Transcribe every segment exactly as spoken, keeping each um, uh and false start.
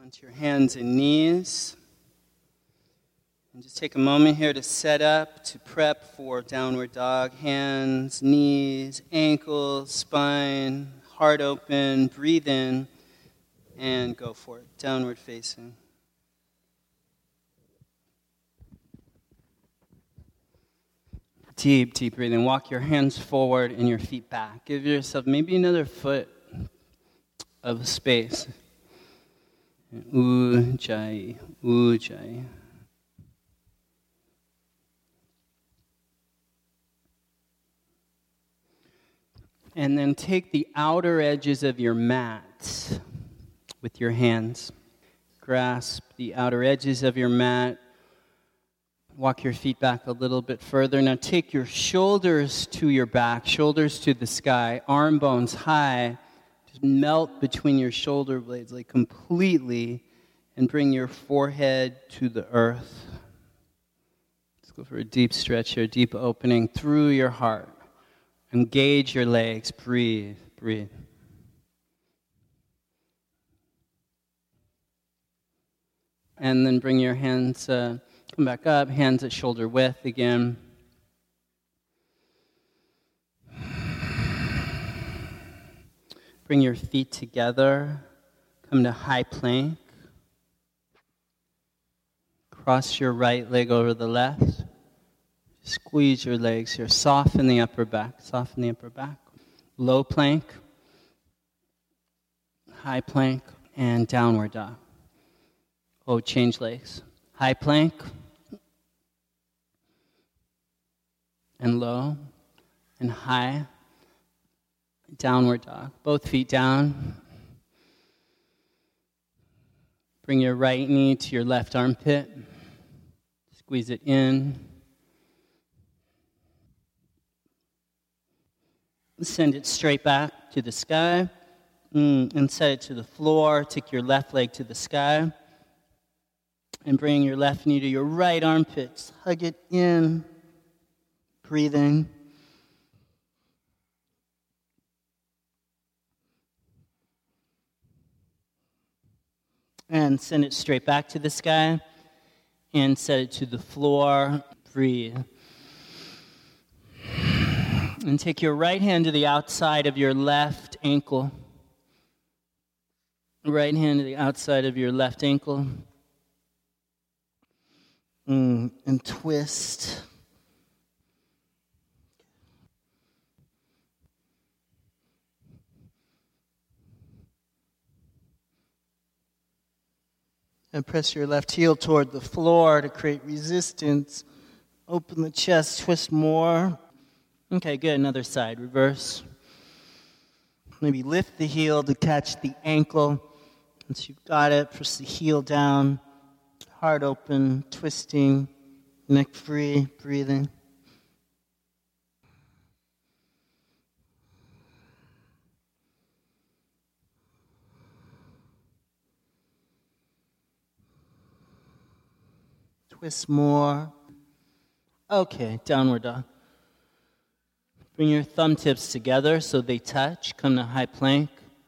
onto your hands and knees. And just take a moment here to set up, to prep for downward dog. Hands, knees, ankles, spine, heart open, breathe in, and go for it. Downward facing. Deep, deep breathing. Walk your hands forward and your feet back. Give yourself maybe another foot of space. Ujjayi, ujjayi. And then take the outer edges of your mat with your hands. Grasp the outer edges of your mat. Walk your feet back a little bit further. Now take your shoulders to your back, shoulders to the sky, arm bones high. Just melt between your shoulder blades like completely and bring your forehead to the earth. Let's go for a deep stretch here, deep opening through your heart. Engage your legs. Breathe, breathe. And then bring your hands, uh, come back up, hands at shoulder width again. Bring your feet together. Come to high plank. Cross your right leg over the left. Squeeze your legs here. Soften the upper back. Soften the upper back. Low plank. High plank. And downward dog. Oh, change legs. High plank. And low. And high. Downward dog. Both feet down. Bring your right knee to your left armpit. Squeeze it in. Send it straight back to the sky. Mm, and set it to the floor. Take your left leg to the sky. And bring your left knee to your right armpit. Hug it in. Breathing. And send it straight back to the sky. And set it to the floor. Breathe. And take your right hand to the outside of your left ankle. Right hand to the outside of your left ankle. Mm, and twist. And press your left heel toward the floor to create resistance. Open the chest, twist more. Okay, good. Another side. Reverse. Maybe lift the heel to catch the ankle. Once you've got it, press the heel down. Heart open, twisting, neck free, breathing. Twist more. Okay, downward dog. Bring your thumb tips together so they touch. Come to high plank.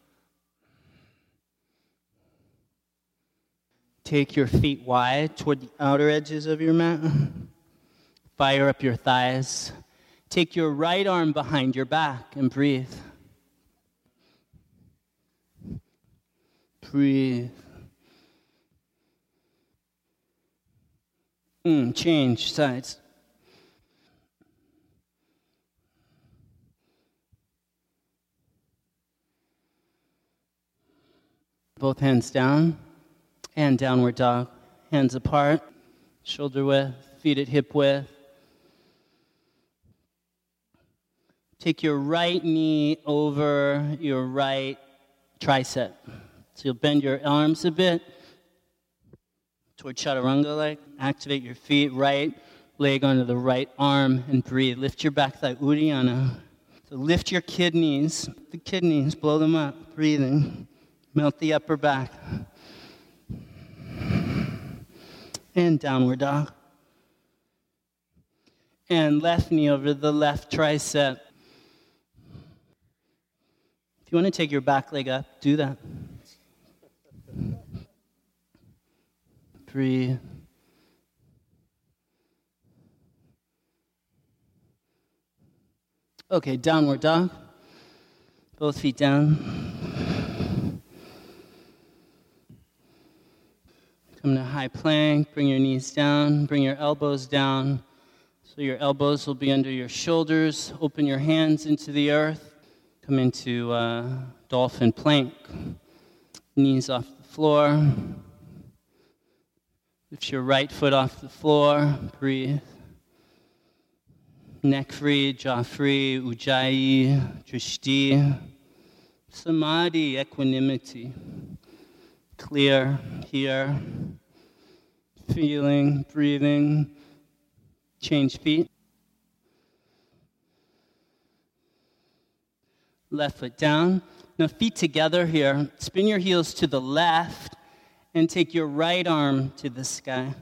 Take your feet wide toward the outer edges of your mat. Fire up your thighs. Take your right arm behind your back and breathe. Breathe. Mm, change sides. Both hands down and downward dog. Hands apart, shoulder width, feet at hip width. Take your right knee over your right tricep. So you'll bend your arms a bit toward chaturanga like. Activate your feet, right leg onto the right arm and breathe. Lift your back thigh, Uddiyana. So lift your kidneys, the kidneys, blow them up, breathing. Melt the upper back. And downward dog. And left knee over the left tricep. If you want to take your back leg up, do that. breathe. Okay, downward dog. Both feet down. Come to high plank, bring your knees down, bring your elbows down. So your elbows will be under your shoulders. Open your hands into the earth. Come into uh, dolphin plank. Knees off the floor. Lift your right foot off the floor. Breathe. Neck free, jaw free, ujjayi, drishti. Samadhi, equanimity. Clear, here. Feeling, breathing. Change feet. Left foot down. Now feet together here. Spin your heels to the left and take your right arm to the sky.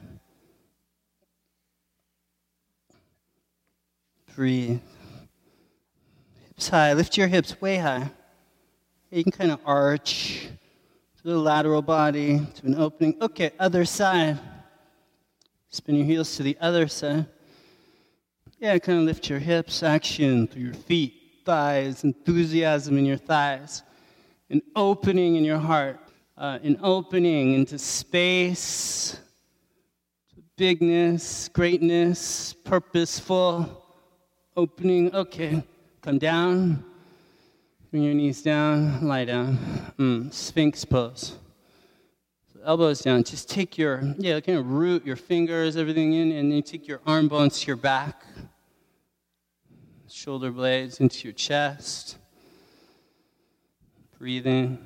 Breathe. Hips high. Lift your hips way high. You can kind of arch to the lateral body, to an opening. Okay, other side. Spin your heels to the other side. Yeah, kind of lift your hips, action through your feet, thighs, enthusiasm in your thighs, an opening in your heart, uh, an opening into space, to bigness, greatness, purposeful, opening. Okay, come down, bring your knees down, lie down, mm, Sphinx pose. So elbows down, just take your, yeah, kind of root your fingers, everything in, and then you take your arm bones to your back. Shoulder blades into your chest. Breathing.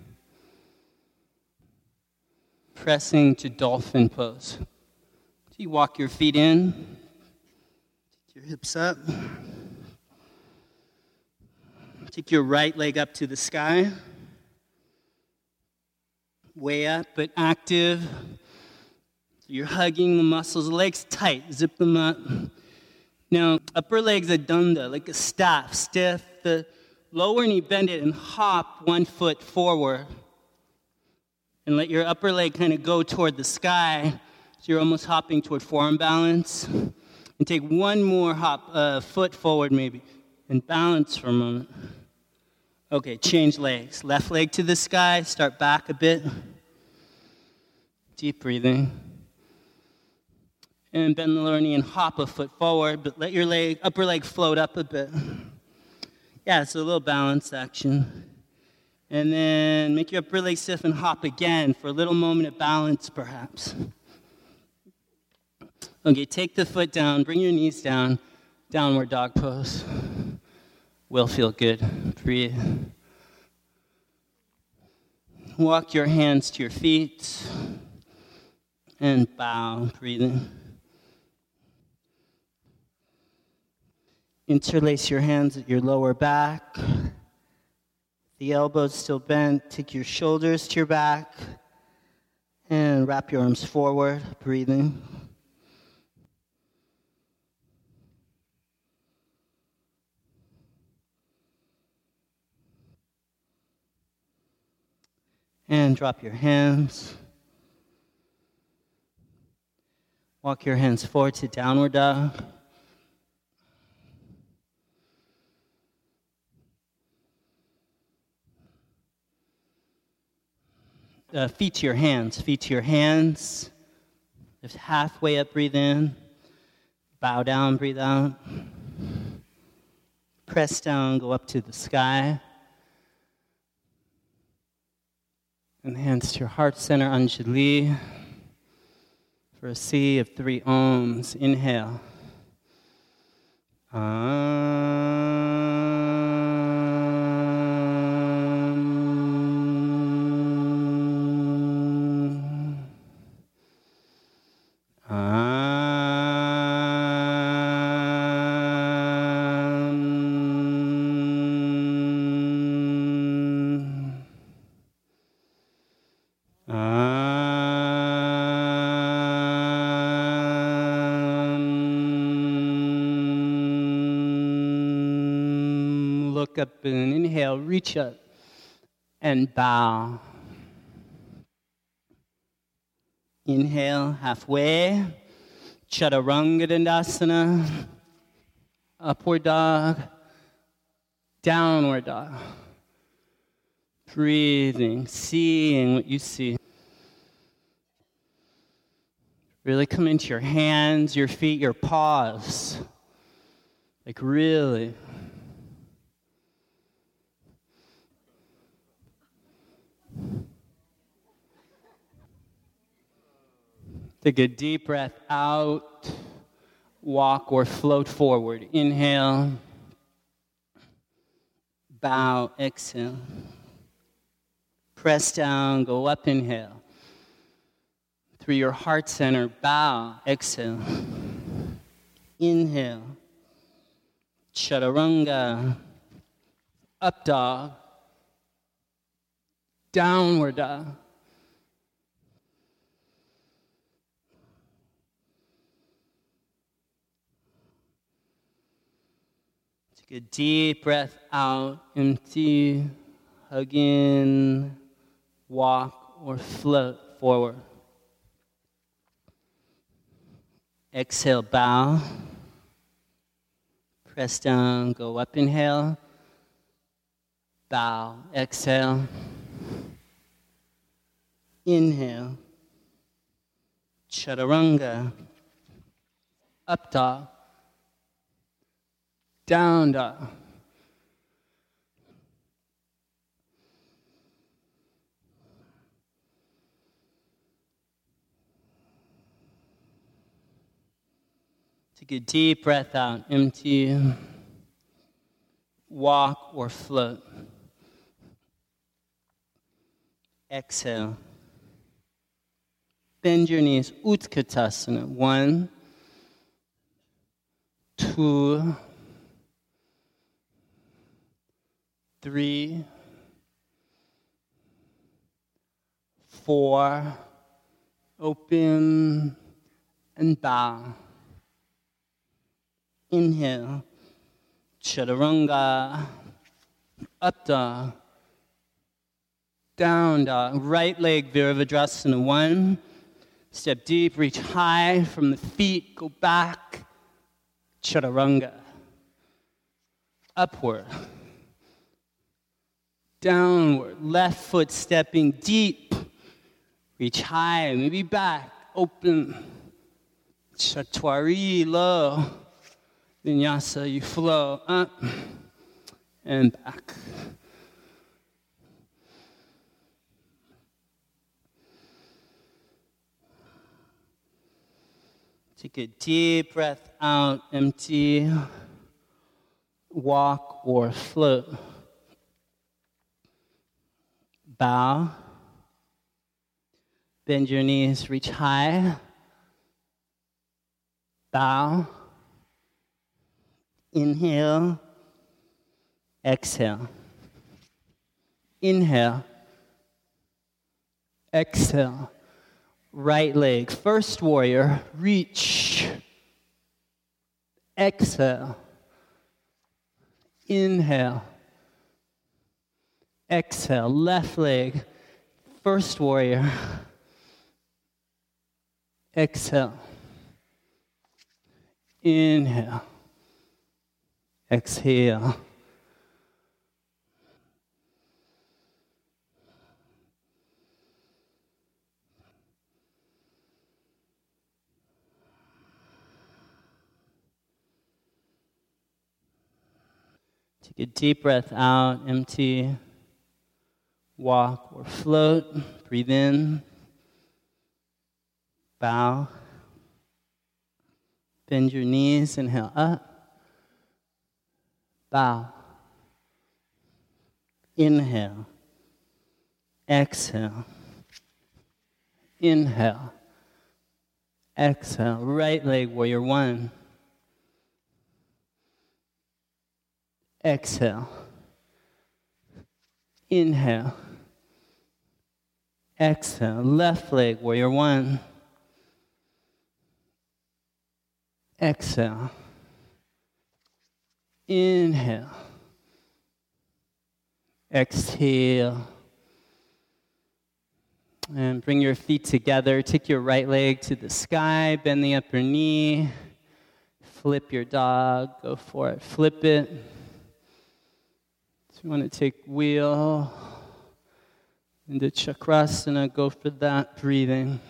Pressing to dolphin pose. So you walk your feet in. Take your hips up. Take your right leg up to the sky. Way up, but active. So you're hugging the muscles. Legs tight. Zip them up. Now, upper leg's a dunda, like a staff, stiff. The lower knee, bend it and hop one foot forward. And let your upper leg kind of go toward the sky. So you're almost hopping toward forearm balance. And take one more hop, uh, foot forward maybe, and balance for a moment. Okay, change legs. Left leg to the sky, start back a bit. Deep breathing. And bend the lower knee and hop a foot forward, but let your leg, upper leg float up a bit. Yeah, it's a little balanced action. And then make your upper leg stiff and hop again for a little moment of balance, perhaps. Okay, take the foot down, bring your knees down, downward dog pose. Will feel good. Breathe. Walk your hands to your feet and bow, breathing. Interlace your hands at your lower back. The elbows still bent. Take your shoulders to your back and wrap your arms forward, breathing. And drop your hands. Walk your hands forward to downward dog. Uh, feet to your hands, feet to your hands. Lift halfway up, breathe in. Bow down, breathe out. Press down, go up to the sky. And hands to your heart center, Anjali. For a sea of three Oms. Inhale. Look up and inhale, reach up and bow. Inhale, halfway. Chaturanga Dandasana. Upward dog. Downward dog. Breathing, seeing what you see. Really come into your hands, your feet, your paws. Like really. Take a deep breath out. Walk or float forward. Inhale. Bow, exhale. Press down, go up, inhale. Through your heart center, bow, exhale. Inhale. Chaturanga. Up dog. Downward dog. Take a deep breath out, empty, hug in, walk or float forward. Exhale, bow. Press down, go up, inhale. Bow, exhale. Inhale. Chaturanga. Up dog. Down dog. Take a deep breath out, empty, walk or float. Exhale. Bend your knees, Utkatasana. One, two, three, four, open and bow. Inhale, Chaturanga, up dog, down dog, right leg Virabhadrasana. One, step deep, reach high from the feet, go back, Chaturanga, upward, downward, left foot stepping deep, reach high, maybe back, open, Chatwari, low. Vinyasa, you flow up and back. Take a deep breath out, empty, walk or float. Bow, bend your knees, reach high, bow. Inhale, exhale. Inhale, exhale. Right leg, first warrior, reach. Exhale. Inhale. Exhale, left leg, first warrior. Exhale. Inhale. Exhale. Take a deep breath out, empty, walk or float, breathe in, bow, bend your knees, inhale up. Bow. Inhale. Exhale. Inhale. Exhale. Right leg, warrior one. Exhale. Inhale. Exhale. Left leg, warrior one. Exhale. Inhale. Exhale. And bring your feet together. Take your right leg to the sky. Bend the upper knee. Flip your dog. Go for it. Flip it. So you want to take wheel into Chakrasana. Go for that. Breathing.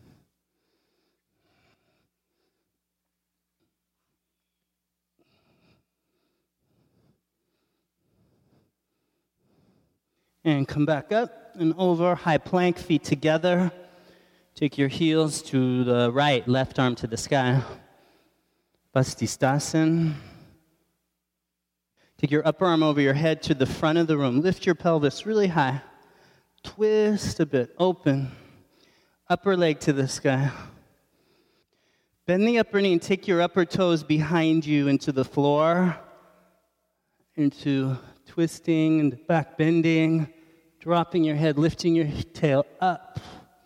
And come back up and over, high plank, feet together. Take your heels to the right, left arm to the sky. Vastisthasana. Take your upper arm over your head to the front of the room. Lift your pelvis really high. Twist a bit, open. Upper leg to the sky. Bend the upper knee and take your upper toes behind you into the floor. Into twisting and back bending. Dropping your head, lifting your tail up.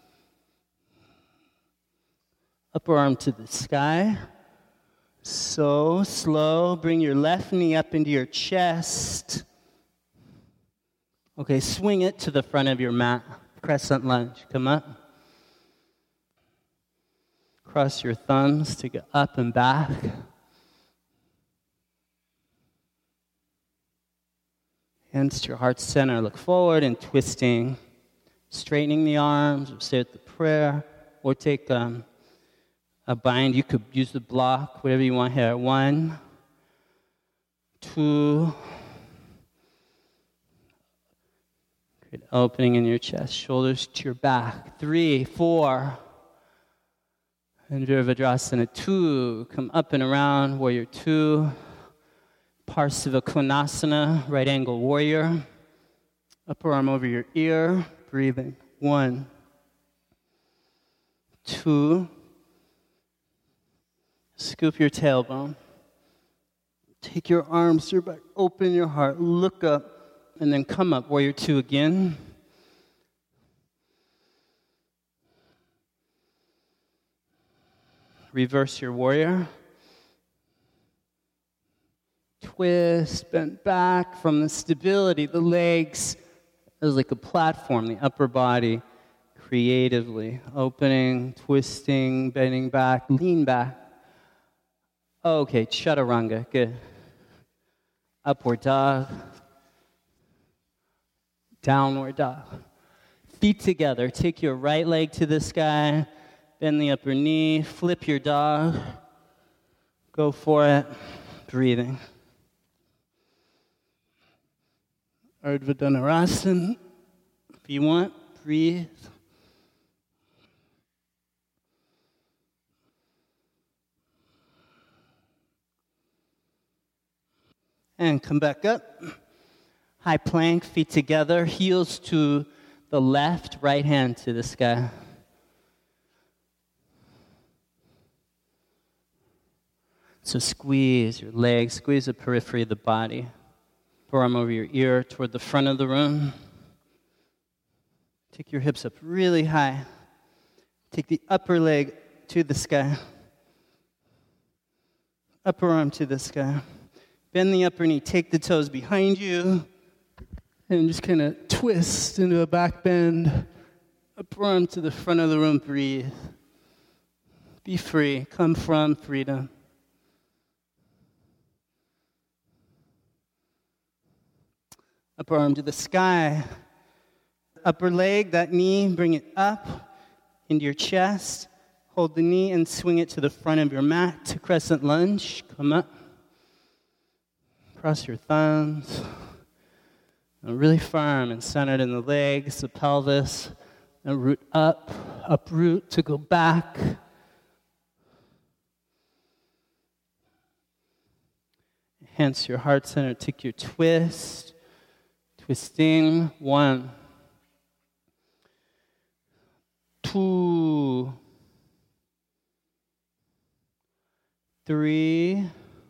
Upper arm to the sky. So slow. Bring your left knee up into your chest. Okay, swing it to the front of your mat. Crescent lunge. Come up. Cross your thumbs to go up and back. Hands to your heart center. Look forward and twisting. Straightening the arms, or say at the prayer, or take um, a bind. You could use the block, whatever you want here. One, two. Great opening in your chest, shoulders to your back. Three, four. And Virabhadrasana. Two. Come up and around, warrior two. Parsva Konasana, right angle warrior. Upper arm over your ear, breathing. One, two. Scoop your tailbone. Take your arms to your back, open your heart, look up, and then come up, warrior two again. Reverse your warrior. Twist, bend back from the stability, the legs as like a platform, the upper body creatively, opening, twisting, bending back, lean back. Okay, chaturanga, good. Upward dog, downward dog. Feet together, take your right leg to the sky, bend the upper knee, flip your dog, go for it, breathing. Ardha Dhanurasana. If you want, breathe. And come back up. High plank, feet together, heels to the left, right hand to the sky. So squeeze your legs, squeeze the periphery of the body. Arm over your ear toward the front of the room. Take your hips up really high. Take the upper leg to the sky. Upper arm to the sky. Bend the upper knee. Take the toes behind you. And just kind of twist into a back bend. Upper arm to the front of the room. Breathe. Be free. Come from freedom. Upper arm to the sky. Upper leg, that knee, bring it up into your chest. Hold the knee and swing it to the front of your mat to crescent lunge. Come up. Cross your thumbs. And really firm and centered in the legs, the pelvis. And root up, uproot to go back. Enhance your heart center. Take your twist. Twisting. One. Two. Three.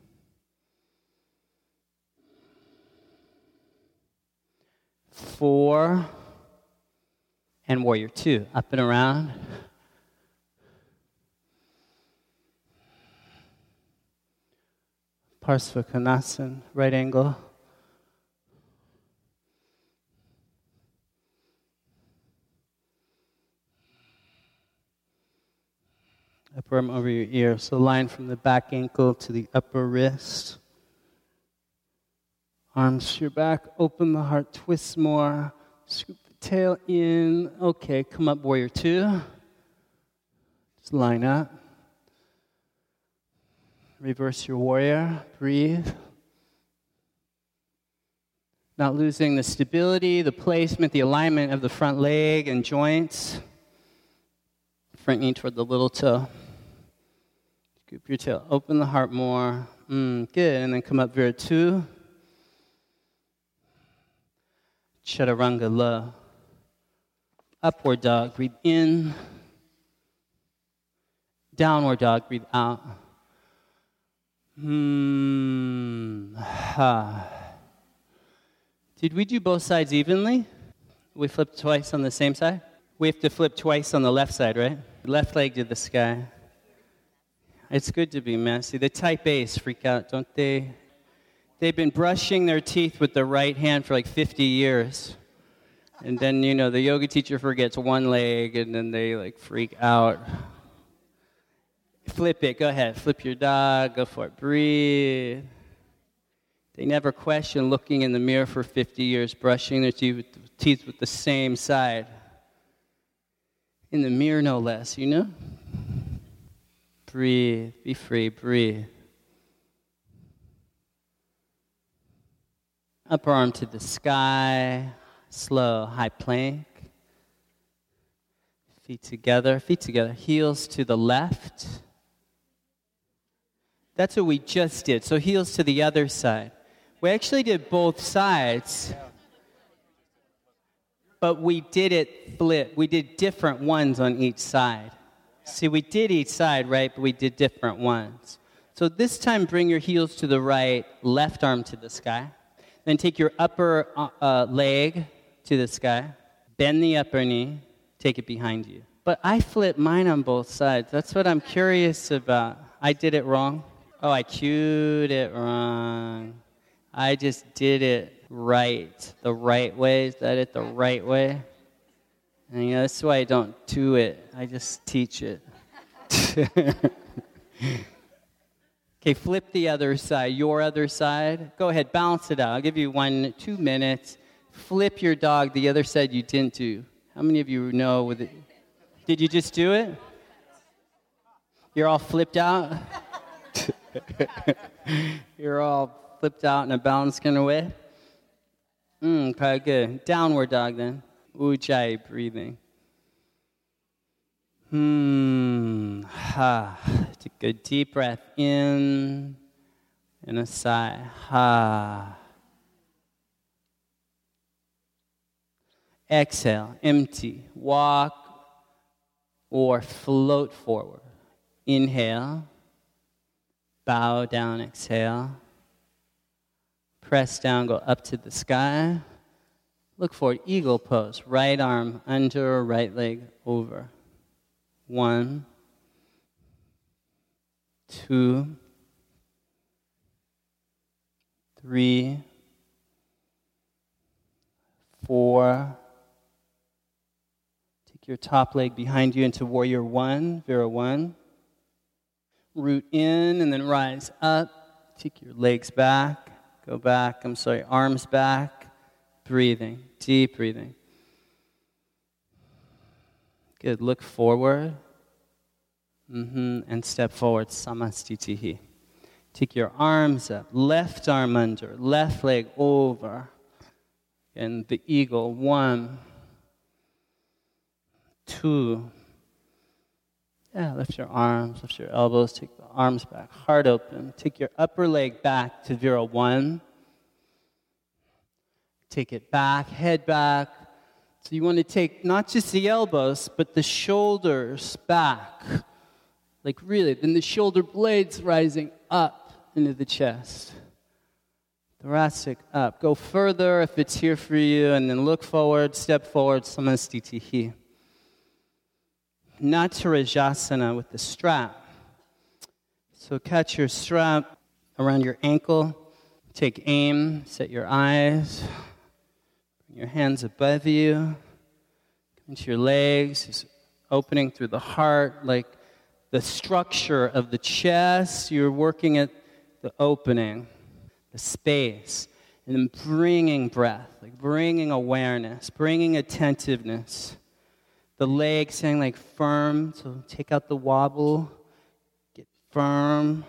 Four. And warrior two. Up and around. Parsva Konasana, right angle. Upper arm over your ear. So line from the back ankle to the upper wrist. Arms to your back. Open the heart. Twist more. Scoop the tail in. Okay, come up, warrior two. Just line up. Reverse your warrior. Breathe. Not losing the stability, the placement, the alignment of the front leg and joints. Front knee toward the little toe. Scoop your tail. Open the heart more. Mm, good. And then come up, Vira two. Chaturanga low. Upward dog. Breathe in. Downward dog. Breathe out. Hmm. Ha. Did we do both sides evenly? We flipped twice on the same side? We have to flip twice on the left side, right? Left leg to the sky. It's good to be messy. The type A's freak out, don't they? They've been brushing their teeth with the right hand for like fifty years. And then, you know, the yoga teacher forgets one leg, and then they, like, freak out. Flip it. Go ahead. Flip your dog. Go for it. Breathe. They never question looking in the mirror for fifty years, brushing their teeth with, teeth with the same side. In the mirror, no less, you know? Breathe. Be free. Breathe. Upper arm to the sky. Slow. High plank. Feet together. Feet together. Heels to the left. That's what we just did. So heels to the other side. We actually did both sides, but we did it flip. We did different ones on each side. See, we did each side, right, but we did different ones. So this time, bring your heels to the right, left arm to the sky. Then take your upper uh, leg to the sky. Bend the upper knee. Take it behind you. But I flipped mine on both sides. That's what I'm curious about. I did it wrong. Oh, I cued it wrong. I just did it right, the right way. Is that it, the right way? And you know, that's why I don't do it. I just teach it. Okay, flip the other side, your other side. Go ahead, balance it out. I'll give you one, two minutes. Flip your dog the other side you didn't do. How many of you know with it? Did you just do it? You're all flipped out? You're all flipped out in a balanced kind of way? Mm, quite good. Downward dog then. Ujjayi breathing. Hmm. Ha. Take a good deep breath in and a sigh. Ha. Exhale. Empty. Walk or float forward. Inhale. Bow down. Exhale. Press down, go up to the sky. Look for eagle pose. Right arm under, right leg over. One, two, three, four. Take your top leg behind you into warrior one, Vira one. Root in and then rise up. Take your legs back. Go back, I'm sorry, arms back, breathing, deep breathing. Good, look forward, mm-hmm. and step forward, samastitihi. Take your arms up, left arm under, left leg over, and the eagle, one, two. Yeah, lift your arms, lift your elbows, take the arms back, heart open. Take your upper leg back to Vira one. Take it back, head back. So you want to take not just the elbows, but the shoulders back. Like really, then the shoulder blades rising up into the chest. Thoracic up. Go further if it's here for you, and then look forward, step forward, samastitihi. Natarajasana with the strap. So catch your strap around your ankle. Take aim, set your eyes. Bring your hands above you. Come into your legs, just opening through the heart like the structure of the chest. You're working at the opening, the space, and then bringing breath, like bringing awareness, bringing attentiveness. The legs staying like firm, so take out the wobble, get firm.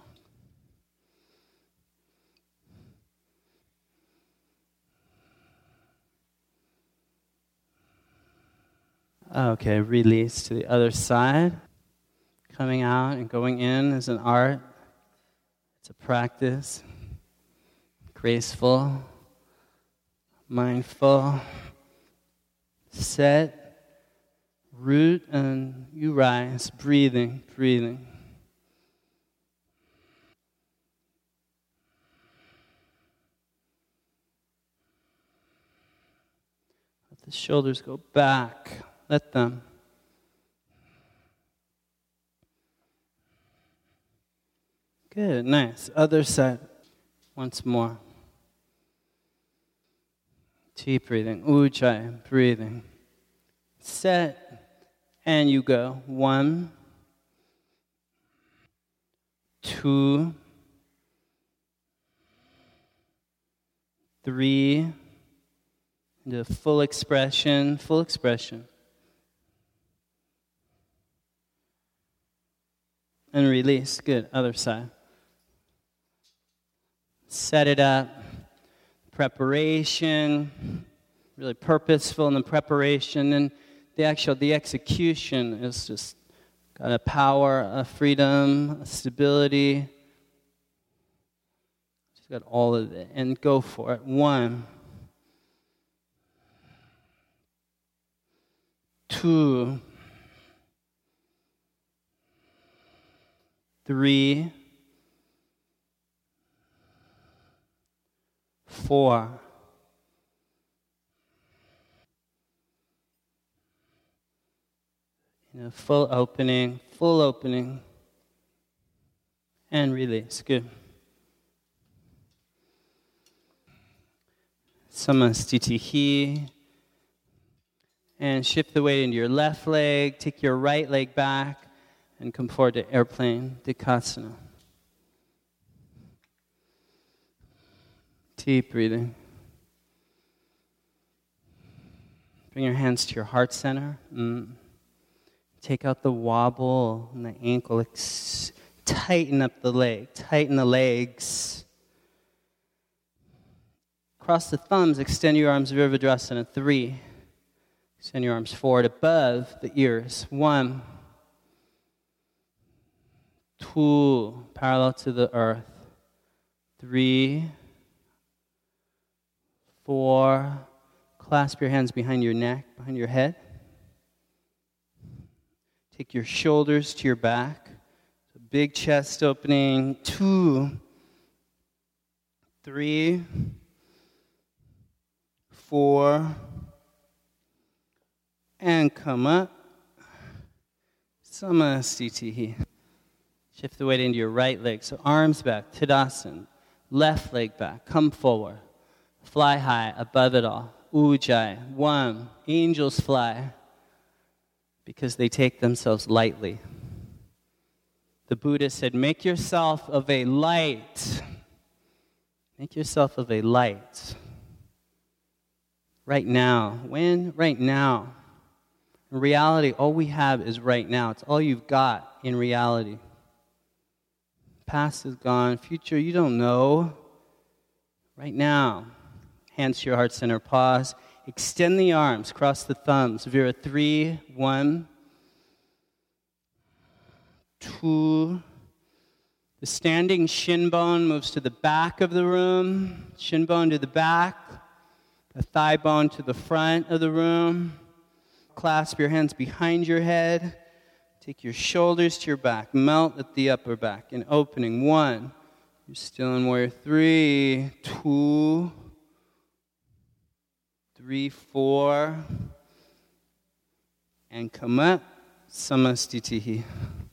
Okay, release to the other side. Coming out and going in is an art. It's a practice. Graceful, mindful, set, root, and you rise, breathing, breathing. Let the shoulders go back. Let them. Good, nice. Other side. Once more. Deep breathing. Ujjayi, breathing. Set, and you go. One, two, three, into full expression, full expression. And release. Good. Other side. Set it up. Preparation. Really purposeful in the preparation. And the actual, the execution is just got a power, a freedom, a stability. Just got all of it. And go for it. One. Two. Three, four, you know, full opening, full opening, and release. Good. Samastitihi. And shift the weight into your left leg. Take your right leg back. And come forward to airplane, Dikasana. Deep breathing. Bring your hands to your heart center. Mm. Take out the wobble and the ankle. Ex- tighten up the leg. Tighten the legs. Cross the thumbs. Extend your arms, Virabhadrasana. Three. Extend your arms forward above the ears. One. Two, parallel to the earth. Three, four, clasp your hands behind your neck, behind your head. Take your shoulders to your back. So big chest opening. Two, three, four, and come up. Samastitihi. Shift the weight into your right leg. So arms back, Tadasana. Left leg back, come forward. Fly high, above it all. Ujjayi. One, angels fly because they take themselves lightly. The Buddha said, make yourself of a light. Make yourself of a light. Right now. When? Right now. In reality, all we have is right now. It's all you've got in reality. Past is gone. Future, you don't know. Right now. Hands to your heart center. Pause. Extend the arms. Cross the thumbs. Vira, three, one, two. The standing shin bone moves to the back of the room. Shin bone to the back. The thigh bone to the front of the room. Clasp your hands behind your head. Take your shoulders to your back. Melt at the upper back. In opening, one. You're still in warrior three, two, three, four. And come up. Samastitihi.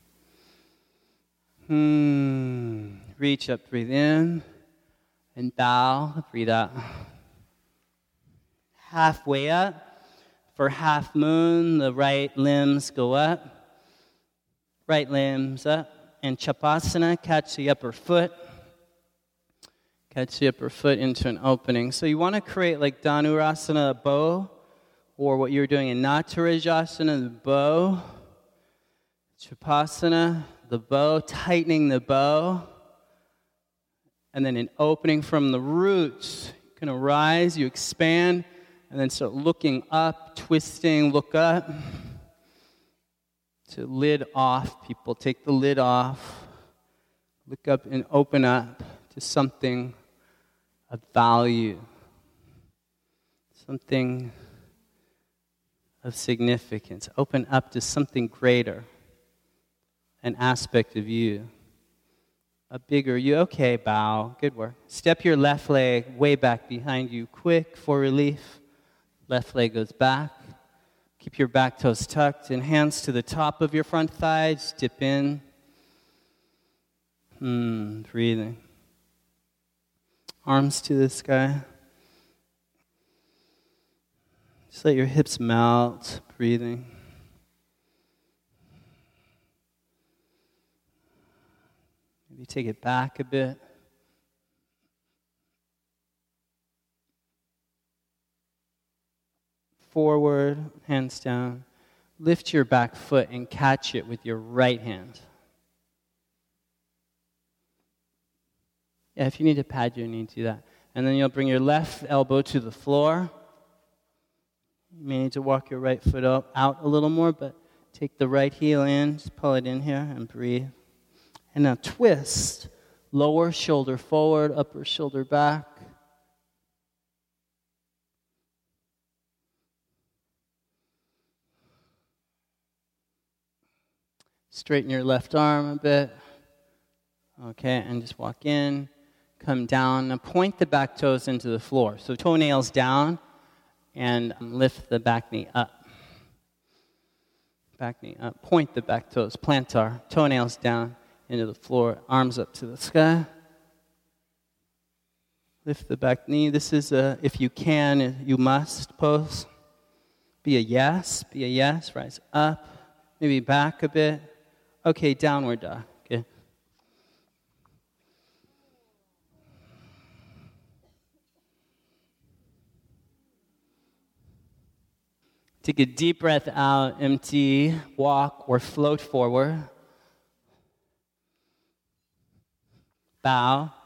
Hmm. Reach up, breathe in. And bow, breathe out. Halfway up. For half moon, the right limbs go up. right limbs up. And Chapasana, catch the upper foot. Catch the upper foot into an opening. So you want to create like Dhanurasana, a bow, or what you're doing in Natarajasana, the bow. Chapasana, the bow, tightening the bow. And then an opening from the roots. You're going to rise, you expand, and then start looking up, twisting, look up. To lid off, people. Take the lid off. Look up and open up to something of value. Something of significance. Open up to something greater. An aspect of you. A bigger you. Okay, bow. Good work. Step your left leg way back behind you. Quick for relief. Left leg goes back. Keep your back toes tucked and hands to the top of your front thighs. Dip in. Hmm, breathing. Arms to the sky. Just let your hips melt. Breathing. Maybe take it back a bit. Forward, hands down. Lift your back foot and catch it with your right hand. Yeah, if you need to pad your knee, do that. And then you'll bring your left elbow to the floor. You may need to walk your right foot up, out a little more, but take the right heel in, just pull it in here and breathe. And now twist. Lower shoulder forward, upper shoulder back. Straighten your left arm a bit. Okay, and just walk in. Come down. Now point the back toes into the floor. So toenails down and lift the back knee up. Back knee up. Point the back toes. Plantar. Toenails down into the floor. Arms up to the sky. Lift the back knee. This is a, if you can, you must pose. Be a yes. Be a yes. Rise up. Maybe back a bit. Okay, downward dog. Okay. Take a deep breath out, empty, walk or float forward. Bow.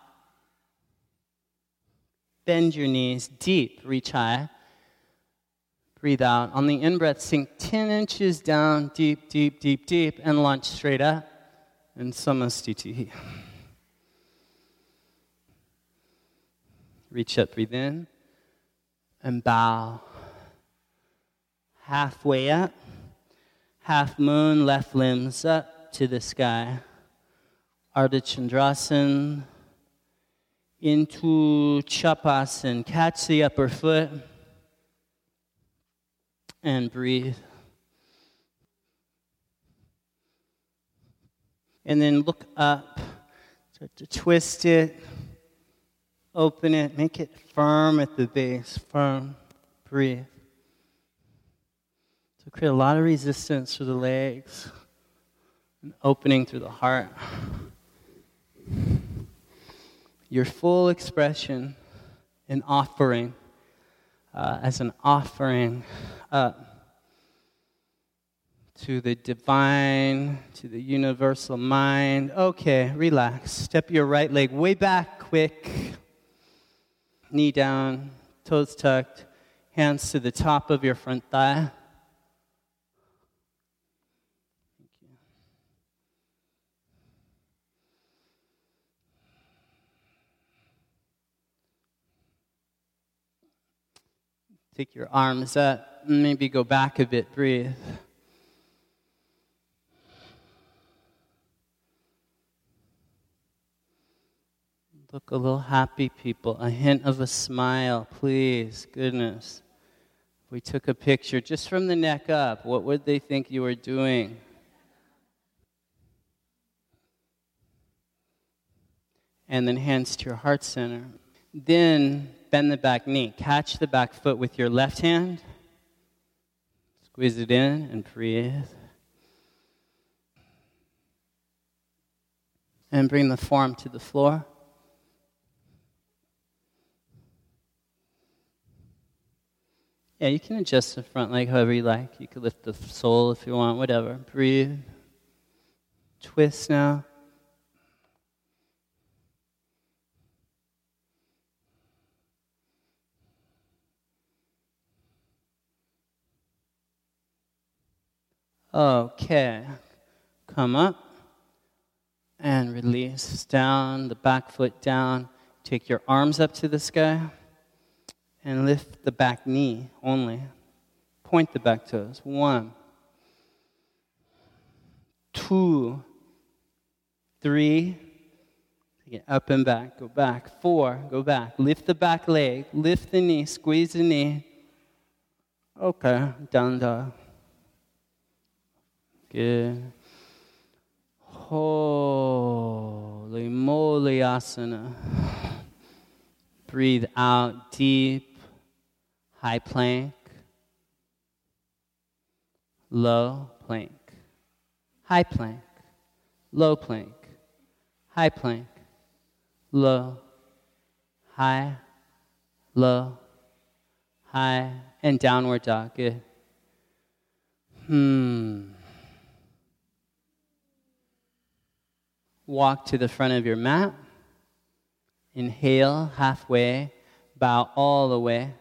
Bend your knees deep, reach high. Breathe out. On the in-breath, sink ten inches down, deep, deep, deep, deep, and launch straight up. And Samastiti. Reach up, breathe in, and bow. Halfway up, half moon, left limbs up to the sky. Ardha Chandrasana into Chapasana. Catch the upper foot. And breathe. And then look up. Start to twist it. Open it. Make it firm at the base. Firm. Breathe. So create a lot of resistance through the legs. An opening through the heart. Your full expression, an offering. Uh, as an offering up to the divine, to the universal mind. Okay, relax. Step your right leg way back, quick. Knee down, toes tucked, hands to the top of your front thigh. Thank you. Take your arms up. Maybe go back a bit. Breathe. Look a little happy, people. A hint of a smile, please. Goodness. If we took a picture just from the neck up, what would they think you were doing? And then hands to your heart center. Then bend the back knee. Catch the back foot with your left hand. Squeeze it in and breathe. And bring the forearm to the floor. Yeah, you can adjust the front leg however you like. You could lift the sole if you want, whatever. Breathe. Twist now. Okay. Come up and release. Down, the back foot down. Take your arms up to the sky. And lift the back knee only. Point the back toes. One, two, three. Take it up and back. Go back. Four. Go back. Lift the back leg. Lift the knee. Squeeze the knee. Okay. Down dog. Good. Holy moly asana. Breathe out deep. High plank, low plank, high plank, low plank, high plank, low, high, low, high, and downward dog. Good. Hmm. Walk to the front of your mat. Inhale halfway, bow all the way.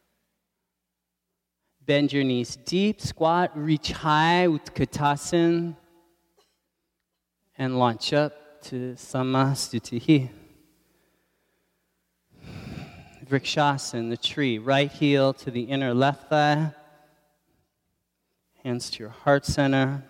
Bend your knees deep, squat, reach high, Utkatasana, and launch up to Samastutihi. Vrikshasana, the tree, right heel to the inner left thigh, hands to your heart center.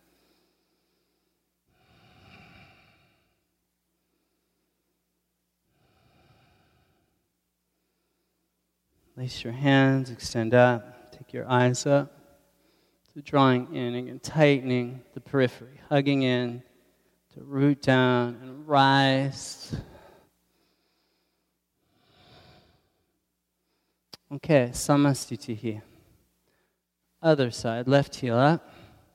Place your hands, extend up. Take your eyes up. So drawing in and tightening the periphery, hugging in to root down and rise. Okay, Samastitihi. Other side, left heel up.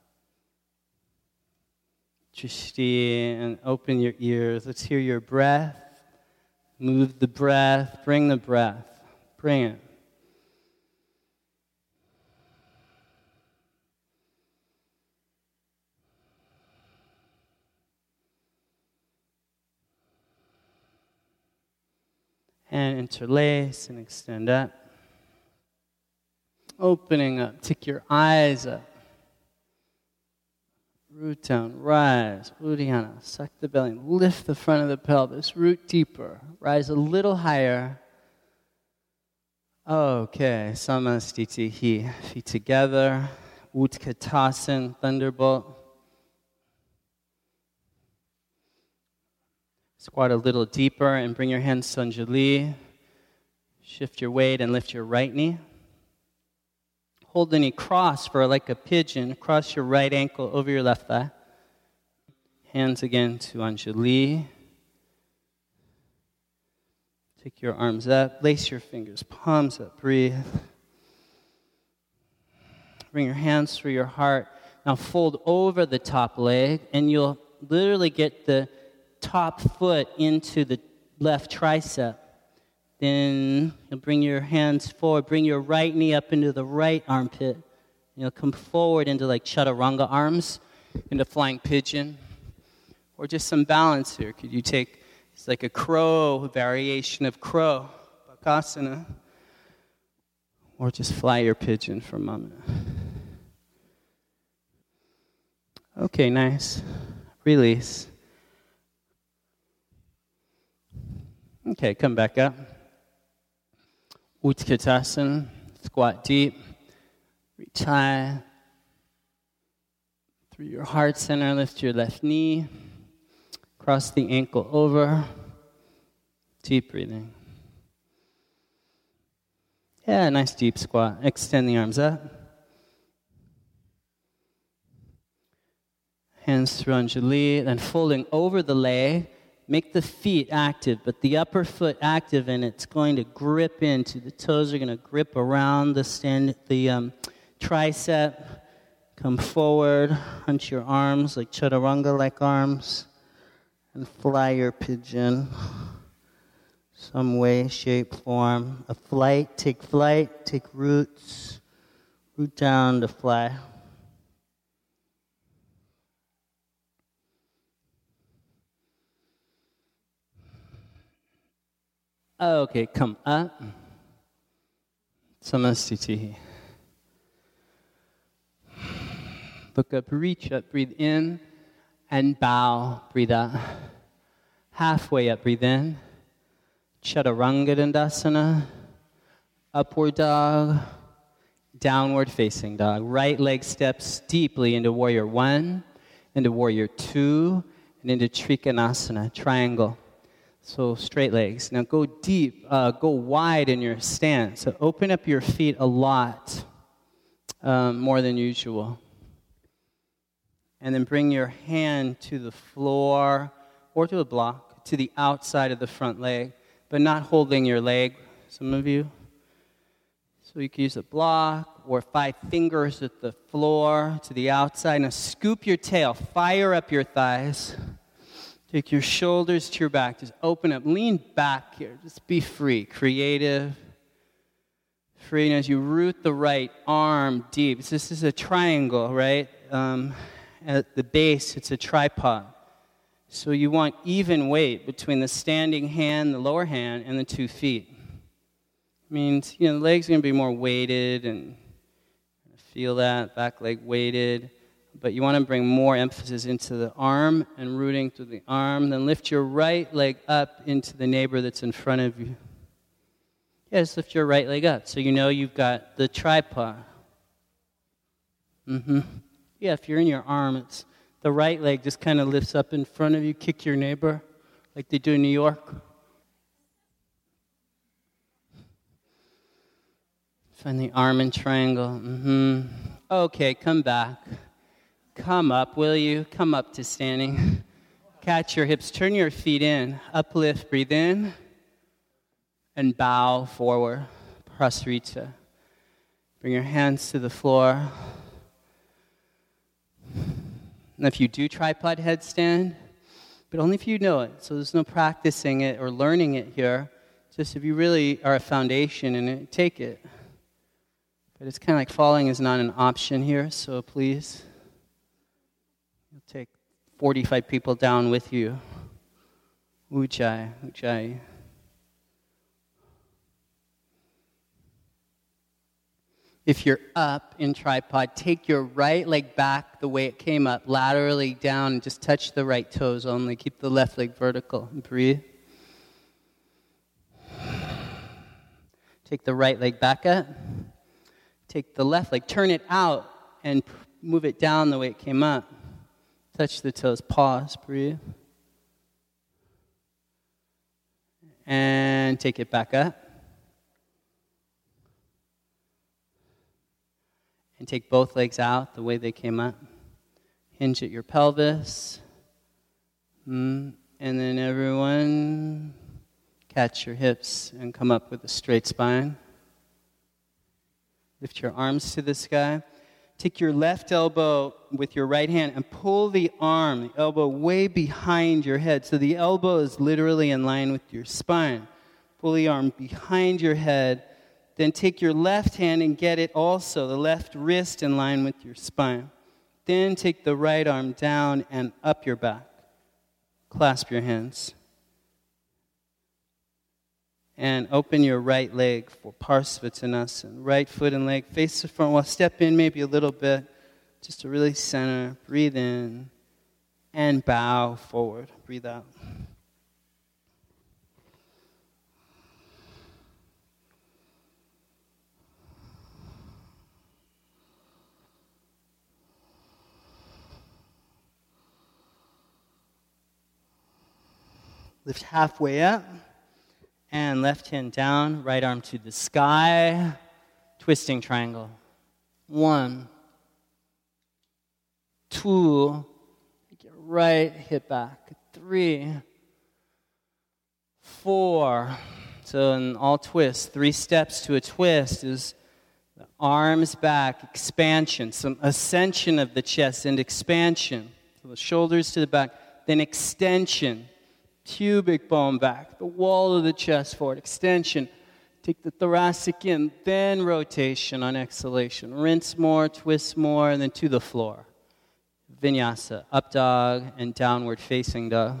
Drishti, and open your ears. Let's hear your breath. Move the breath. Bring the breath. Bring it. And interlace and extend up. Opening up. Take your eyes up. Root down. Rise. Uddiyana. Suck the belly. Lift the front of the pelvis. Root deeper. Rise a little higher. Okay. Samastitihi. Feet together. Utkatasana. Thunderbolt. Squat a little deeper and bring your hands to Anjali. Shift your weight and lift your right knee. Hold the knee cross for like a pigeon. Cross your right ankle over your left thigh. Hands again to Anjali. Take your arms up. Lace your fingers. Palms up. Breathe. Bring your hands through your heart. Now fold over the top leg and you'll literally get the top foot into the left tricep. Then you'll bring your hands forward. Bring your right knee up into the right armpit. You'll come forward into like chaturanga arms, into flying pigeon. Or just some balance here. Could you take, it's like a crow, a variation of crow, Bakasana. Or just fly your pigeon for a moment. Okay, nice. Release. Okay, come back up. Utkatasana, squat deep. Reach high. Through your heart center, lift your left knee. Cross the ankle over. Deep breathing. Yeah, nice deep squat. Extend the arms up. Hands through Anjali, then folding over the leg. Make the feet active, but the upper foot active, and it's going to grip into. The toes are going to grip around the stand, the um, tricep. Come forward, hunch your arms like chaturanga-like arms. and flyer pigeon. Some way, shape, form. A flight, take flight, take roots, root down to fly. Okay, come up. Samastiti. Look up, reach up, breathe in, and bow, breathe out. Halfway up, breathe in. Chaturanga Dandasana, upward dog, downward facing dog. Right leg steps deeply into warrior one, into warrior two, and into Trikonasana, triangle. So straight legs. Now go deep, uh, go wide in your stance. So open up your feet a lot, um, more than usual. And then bring your hand to the floor or to a block, to the outside of the front leg, but not holding your leg, some of you. So you can use a block or five fingers at the floor to the outside. Now scoop your tail, fire up your thighs. Take your shoulders to your back. Just open up. Lean back here. Just be free. Creative. Free. And as you root the right arm deep. So this is a triangle, right? Um, at the base, it's a tripod. So you want even weight between the standing hand, the lower hand, and the two feet. It means, you know, the legs are going to be more weighted, and feel that, back leg weighted. But you want to bring more emphasis into the arm and rooting through the arm. Then lift your right leg up into the neighbor that's in front of you. Yeah, just lift your right leg up so you know you've got the tripod. Mm-hmm. Yeah, if you're in your arm, it's the right leg just kind of lifts up in front of you. Kick your neighbor like they do in New York. Find the arm in triangle. Mm-hmm. Okay, come back. Come up, will you? Come up to standing. Catch your hips. Turn your feet in. Uplift, breathe in. And bow forward. Prasarita. Bring your hands to the floor. And if you do tripod headstand, but only if you know it. So there's no practicing it or learning it here. Just if you really are a foundation in it, take it. But it's kind of like falling is not an option here, so please. You'll take forty-five people down with you. Ujjayi, Ujjayi. If you're up in tripod, take your right leg back the way it came up, laterally down, and just touch the right toes only. Keep the left leg vertical. And breathe. Take the right leg back up. Take the left leg, turn it out, and move it down the way it came up. Touch the toes. Pause. Breathe. And take it back up. And take both legs out the way they came up. Hinge at your pelvis. Mm. And then everyone, catch your hips and come up with a straight spine. Lift your arms to the sky. Take your left elbow with your right hand and pull the arm, the elbow way behind your head. So the elbow is literally in line with your spine. Pull the arm behind your head. Then take your left hand and get it also, the left wrist in line with your spine. Then take the right arm down and up your back. Clasp your hands. And open your right leg for Parsvatanasana. Right foot and leg face the front wall. Step in maybe a little bit just to really center. Breathe in and bow forward. Breathe out. Lift halfway up. And left hand down, right arm to the sky. Twisting triangle. One. Two. Take your right hip back. Three. Four. So in all twists, three steps to a twist is the arms back, expansion, some ascension of the chest and expansion. So the shoulders to the back. then extension, pubic bone back, the wall of the chest forward, extension. Take the thoracic in, then rotation on exhalation. Rinse more, twist more, and then to the floor. Vinyasa, up dog and downward facing dog.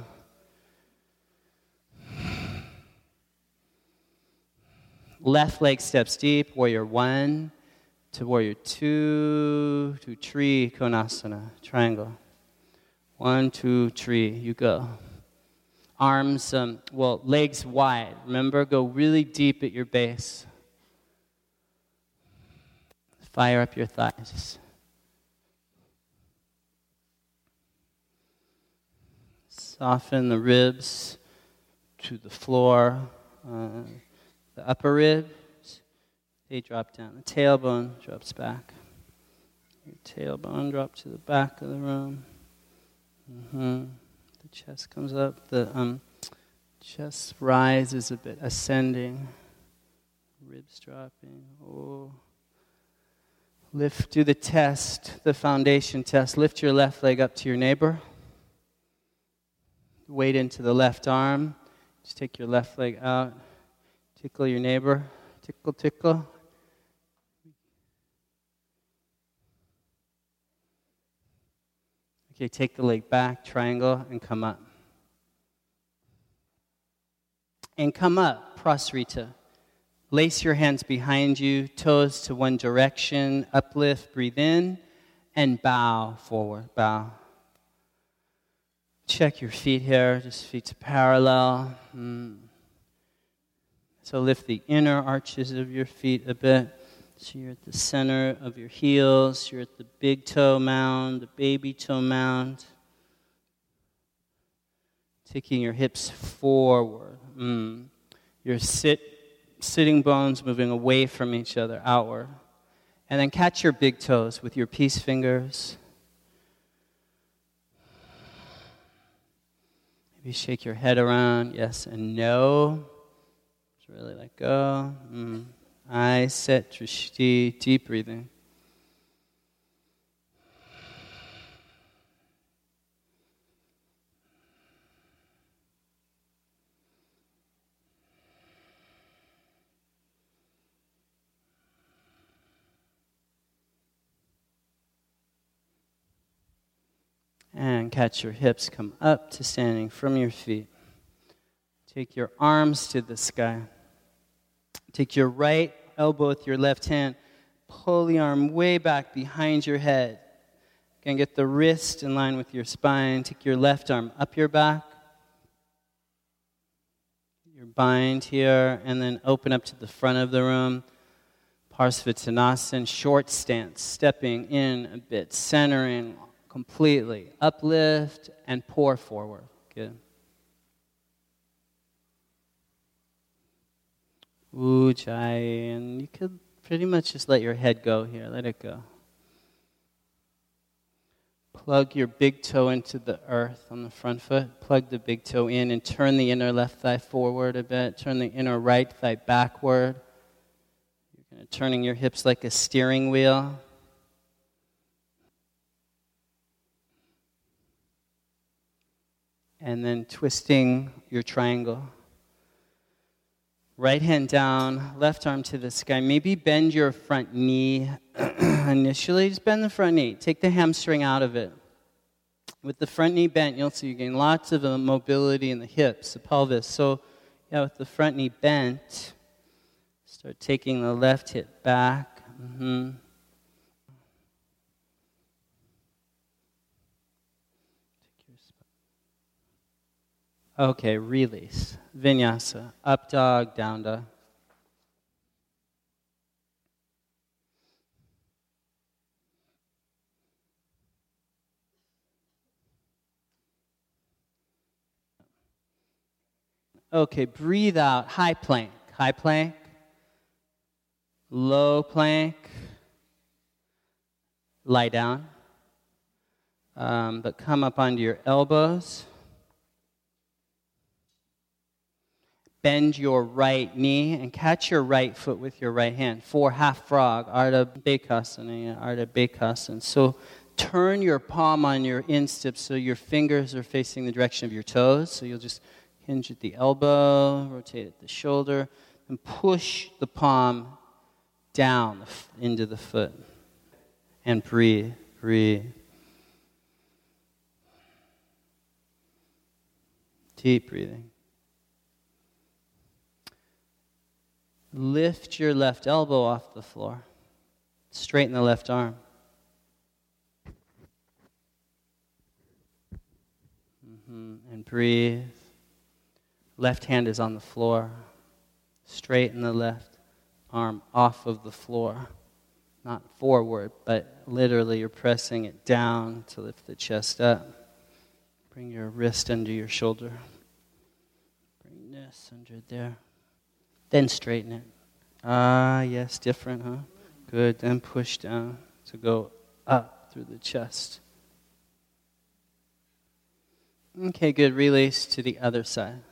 Left leg steps deep, warrior one to warrior two to tree konasana, triangle. One, two, tree, you go. Arms, um, well, legs wide. Remember, go really deep at your base. Fire up your thighs. Soften the ribs to the floor. Uh, the upper ribs, they drop down. The tailbone drops back. Your tailbone drops to the back of the room. Mm-hmm. The chest comes up. The um, chest rises a bit, ascending. Ribs dropping. Oh. Lift, do the test, the foundation test. Lift your left leg up to your neighbor. Weight into the left arm. Just take your left leg out. Tickle your neighbor. Tickle, tickle. Okay, take the leg back, triangle, and come up. And come up, prasarita. Lace your hands behind you, toes to one direction, uplift, breathe in, and bow forward, bow. Check your feet here, just feet parallel. Mm. So lift the inner arches of your feet a bit. So you're at the center of your heels. You're at the big toe mound, the baby toe mound. Taking your hips forward. Mm. Your sit, sitting bones moving away from each other, outward. And then catch your big toes with your peace fingers. Maybe shake your head around, yes and no. Just really let go. Mm. I set drishti, deep breathing. And catch your hips come up to standing from your feet. Take your arms to the sky. Take your right elbow with your left hand. Pull the arm way back behind your head. Again, get the wrist in line with your spine. Take your left arm up your back. Your bind here, and then open up to the front of the room. Parsvottanasana, short stance, stepping in a bit, centering completely. Uplift and pour forward. Good. Ujjayi, and you could pretty much just let your head go here. Let it go. Plug your big toe into the earth on the front foot. Plug the big toe in and turn the inner left thigh forward a bit. Turn the inner right thigh backward. You're kind of turning your hips like a steering wheel. And then twisting your triangle. Right hand down, left arm to the sky. Maybe bend your front knee initially. Just bend the front knee. Take the hamstring out of it. With the front knee bent, you'll see you gain lots of uh, mobility in the hips, the pelvis. So, yeah, with the front knee bent, start taking the left hip back. Mm-hmm. Okay, release. Vinyasa. Up dog, down dog. Okay, breathe out. High plank. High plank. Low plank. Lie down. Um, but come up onto your elbows. Bend your right knee and catch your right foot with your right hand. For half frog, Ardha Bekasana, Ardha Bekasana. So turn your palm on your instep so your fingers are facing the direction of your toes. So you'll just hinge at the elbow, rotate at the shoulder, and push the palm down into the foot. And breathe, breathe. Deep breathing. Lift your left elbow off the floor. Straighten the left arm. Mm-hmm. And breathe. Left hand is on the floor. Straighten the left arm off of the floor. Not forward, but literally you're pressing it down to lift the chest up. Bring your wrist under your shoulder. Bring this under there. Then straighten it. Ah, yes, different, huh? Good. Then push down to go up through the chest. Okay, good. Release to the other side.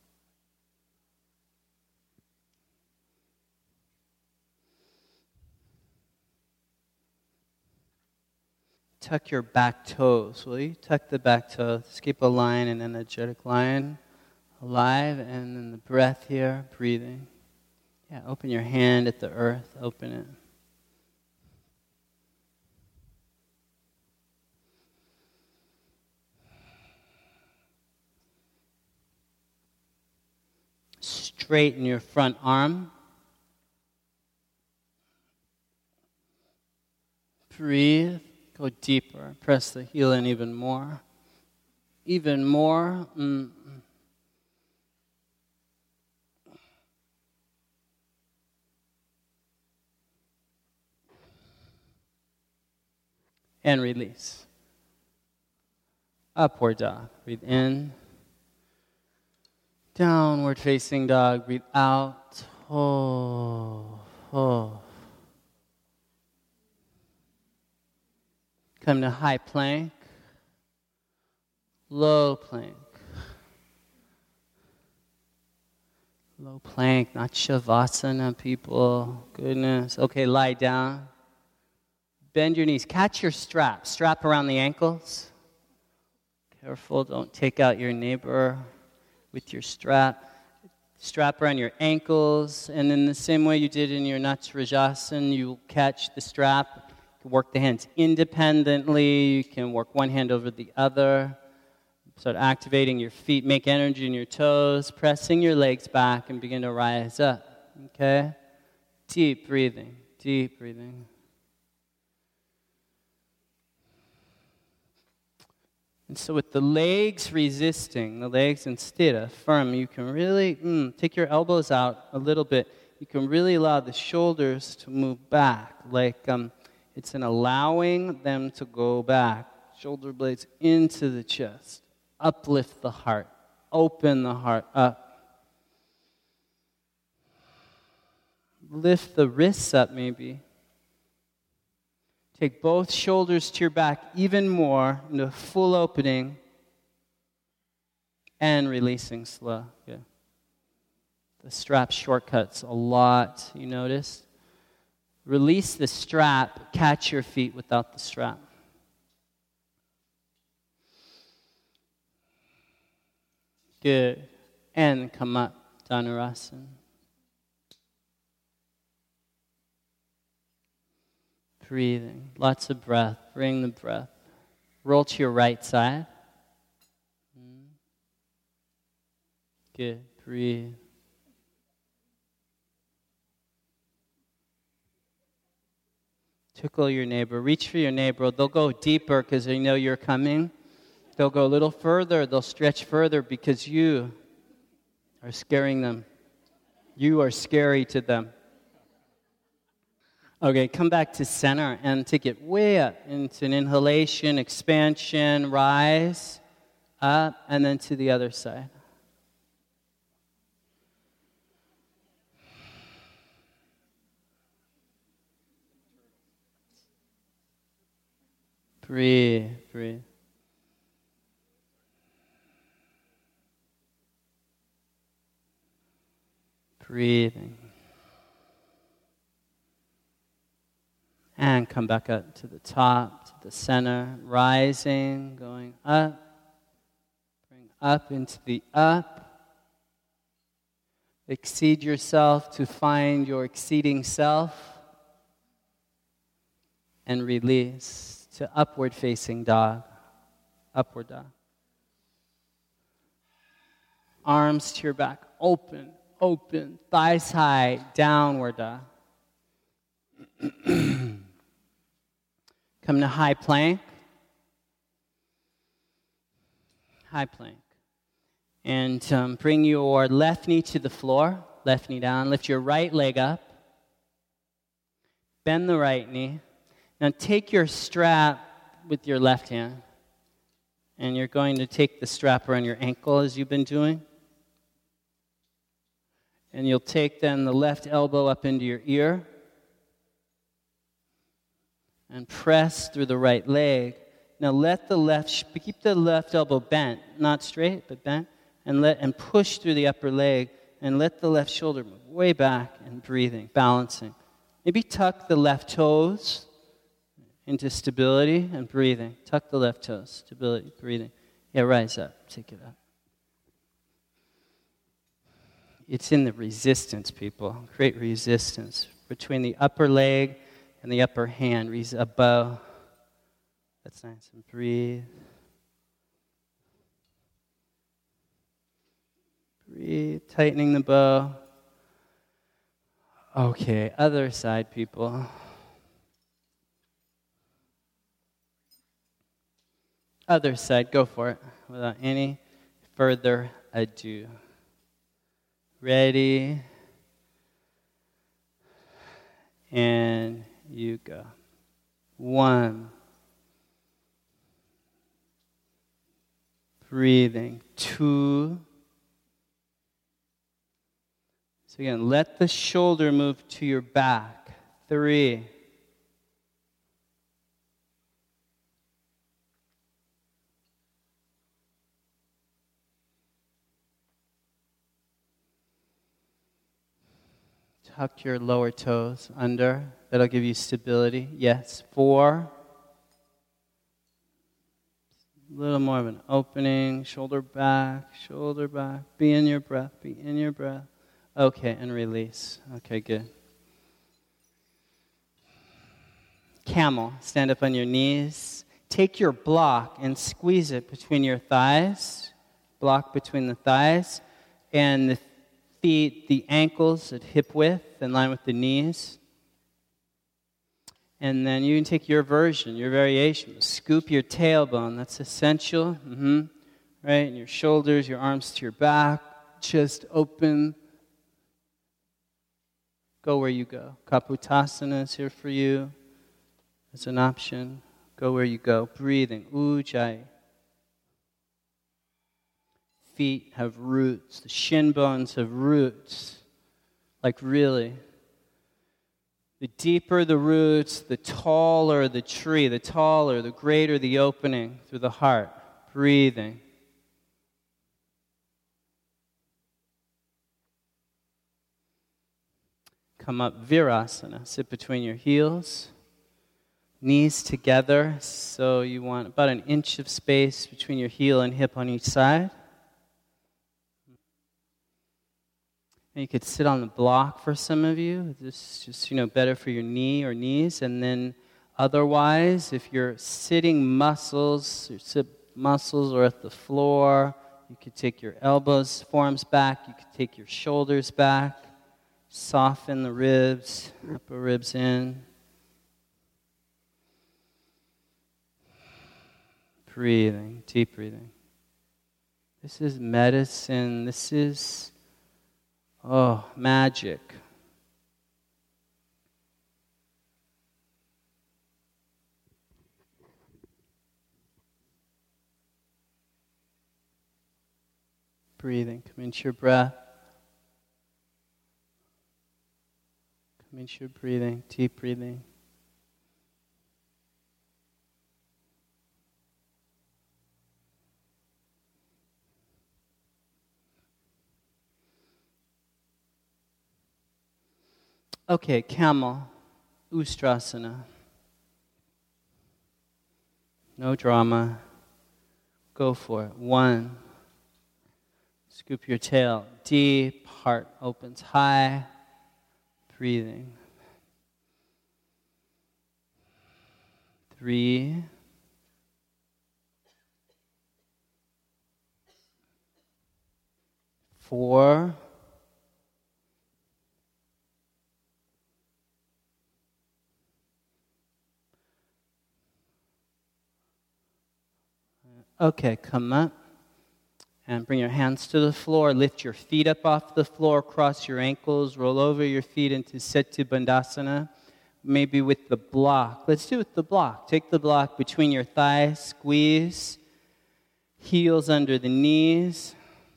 Tuck your back toes, will you? Tuck the back toes. Keep a line, an energetic line, alive, and then the breath here, breathing. Yeah, open your hand at the earth. Open it. Straighten your front arm. Breathe. Go deeper. Press the heel in even more. Even more. Mm. And release. Upward dog. Breathe in. Downward facing dog. Breathe out. Oh, oh. Come to high plank. Low plank. Low plank, not Shavasana, people. Goodness. Okay, lie down. Bend your knees. Catch your strap. Strap around the ankles. Careful, don't take out your neighbor with your strap. Strap around your ankles. And in the same way you did in your Natsvrajasana, you catch the strap. You can work the hands independently. You can work one hand over the other. Start activating your feet. Make energy in your toes. Pressing your legs back and begin to rise up. Okay? Deep breathing. Deep breathing. And so with the legs resisting, the legs in sthira, firm, you can really mm, take your elbows out a little bit. You can really allow the shoulders to move back, like um, it's an allowing them to go back. Shoulder blades into the chest. Uplift the heart. Open the heart up. Lift the wrists up maybe. Take both shoulders to your back even more into a full opening and releasing slow. Yeah. The strap shortcuts a lot, you notice? Release the strap, catch your feet without the strap. Good. And come up, Dhanurasana. Breathing, lots of breath. Bring the breath. Roll to your right side. Good. Breathe. Tickle your neighbor. Reach for your neighbor. They'll go deeper because they know you're coming. They'll go a little further. They'll stretch further because you are scaring them. You are scary to them. Okay, come back to center and take it way up into an inhalation, expansion, rise, up, and then to the other side. Breathe, breathe. Breathing. And come back up to the top, to the center, rising, going up. Bring up into the up. Exceed yourself to find your exceeding self. And release to upward facing dog. Upward dog. Arms to your back. Open, open. Thighs high. Downward dog. Come to high plank. High plank. And um, bring your left knee to the floor. Left knee down. Lift your right leg up. Bend the right knee. Now take your strap with your left hand. And you're going to take the strap around your ankle as you've been doing. And you'll take then the left elbow up into your ear. And press through the right leg. Now let the left, keep the left elbow bent, not straight, but bent, and let and push through the upper leg, and let the left shoulder move way back and breathing, balancing. Maybe tuck the left toes into stability and breathing. Tuck the left toes, stability, breathing. Yeah, rise up, take it up. It's in the resistance, people. Create resistance between the upper leg and the upper hand, raise a bow. That's nice. And breathe. Breathe, tightening the bow. Okay, other side, people. Other side, go for it without any further ado. Ready? And you go. One. Breathing. Two. So again, let the shoulder move to your back. Three. Tuck your lower toes under. That'll give you stability. Yes. Four. A little more of an opening. Shoulder back, shoulder back. Be in your breath. Be in your breath. Okay, and release. Okay, good. Camel. Stand up on your knees. Take your block and squeeze it between your thighs. Block between the thighs. And the feet, the ankles at hip width, in line with the knees. And then you can take your version, your variation. Scoop your tailbone. That's essential. Mm-hmm. Right? And your shoulders, your arms to your back. Chest open. Go where you go. Kapotasana is here for you. As an option. Go where you go. Breathing. Ujjayi. Feet have roots. The shin bones have roots. Like really. The deeper the roots, the taller the tree. The taller, the greater the opening through the heart. Breathing. Come up, Virasana. Sit between your heels. Knees together. So you want about an inch of space between your heel and hip on each side. And you could sit on the block for some of you. This is just, you know, better for your knee or knees. And then otherwise, if your sitting muscles, your sit muscles are at the floor, you could take your elbows, forearms back. You could take your shoulders back. Soften the ribs, upper ribs in. Breathing, deep breathing. This is medicine. This is... Oh, magic. Breathing. Come into your breath. Come into your breathing. Deep breathing. Okay, camel, Ustrasana. No drama. Go for it. One. Scoop your tail deep. Heart opens high. Breathing. Three. Four. Okay, come up and bring your hands to the floor. Lift your feet up off the floor, cross your ankles, roll over your feet into Setu Bandhasana, maybe with the block. Let's do it with the block. Take the block between your thighs, squeeze, heels under the knees.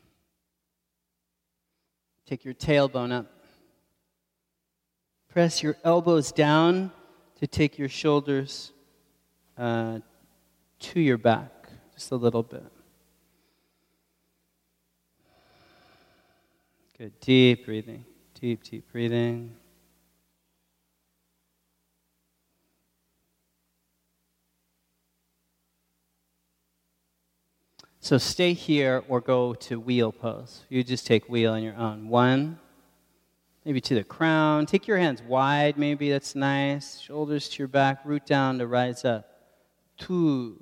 Take your tailbone up. Press your elbows down to take your shoulders uh, to your back. Just a little bit. Good. Deep breathing. Deep, deep breathing. So stay here or go to wheel pose. You just take wheel on your own. One. Maybe to the crown. Take your hands wide. Maybe that's nice. Shoulders to your back. Root down to rise up. Two.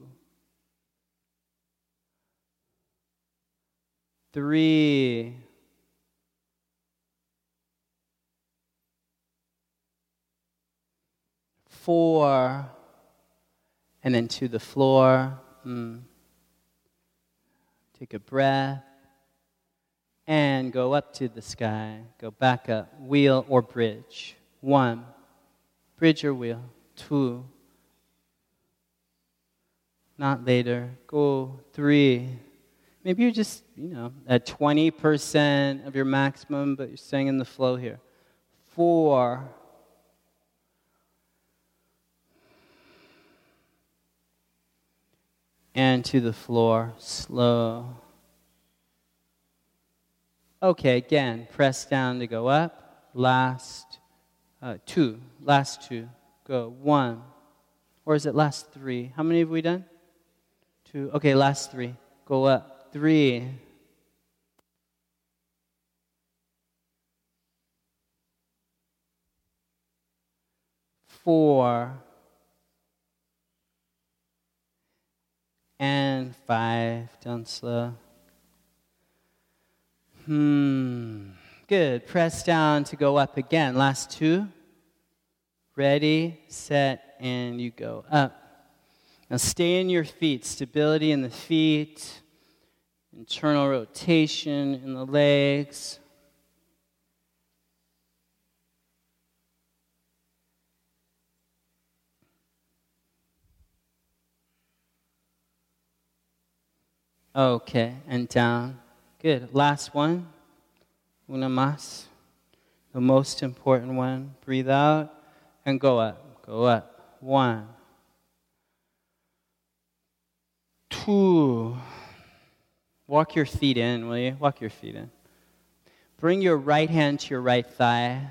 Three, four, and then to the floor. Mm. Take a breath, and go up to the sky. Go back up, wheel or bridge. One, bridge or wheel. Two, not later. Go. Three. Maybe you're just, you know, at twenty percent of your maximum, but you're staying in the flow here. Four. And to the floor, slow. Okay, again, press down to go up. Last uh, two, last two, go. One. Or is it last three? How many have we done? Two. Okay, last three, go up. Three. Four. And five. Down slow. Hmm. Good. Press down to go up again. Last two. Ready, set, and you go up. Now stay in your feet. Stability in the feet. Internal rotation in the legs. Okay, and down. Good. Last one. Una más. The most important one. Breathe out and go up. Go up. One. Two. Walk your feet in, will you? Walk your feet in. Bring your right hand to your right thigh.